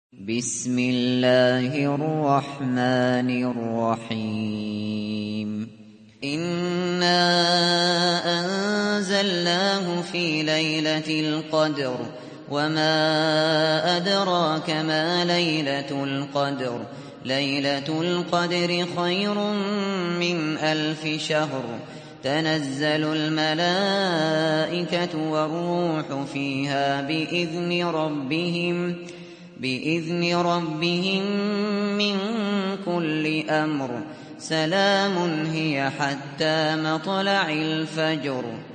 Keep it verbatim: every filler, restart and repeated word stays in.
بسم الله الرحمن الرحيم إنا أنزلناه في ليلة القدر وما أدراك ما ليلة القدر ليلة القدر خير من ألف شهر تنزل الملائكة والروح فيها بإذن ربهم بإذن ربهم من كل أمر سلام هي حتى مطلع الفجر.